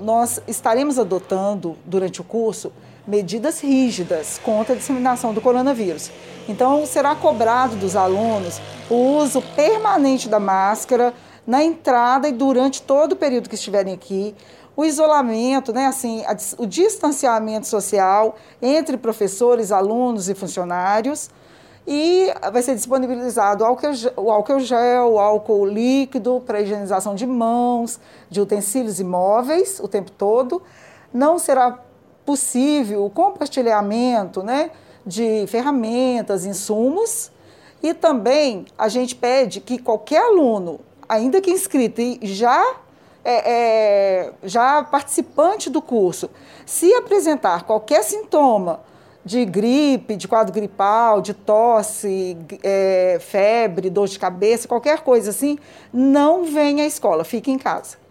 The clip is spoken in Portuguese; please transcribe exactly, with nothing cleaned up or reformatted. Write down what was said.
nós estaremos adotando, durante o curso, medidas rígidas contra a disseminação do coronavírus. Então, será cobrado dos alunos o uso permanente da máscara na entrada e durante todo o período que estiverem aqui, o isolamento, né, assim, a, o distanciamento social entre professores, alunos e funcionários, e vai ser disponibilizado álcool, o álcool gel, o álcool líquido para higienização de mãos, de utensílios e móveis o tempo todo. Não será possível o compartilhamento, né, de ferramentas, insumos, e também a gente pede que qualquer aluno, ainda que inscrito e já, é, é, já participante do curso, se apresentar qualquer sintoma de gripe, de quadro gripal, de tosse, é, febre, dor de cabeça, qualquer coisa assim, não venha à escola, fique em casa.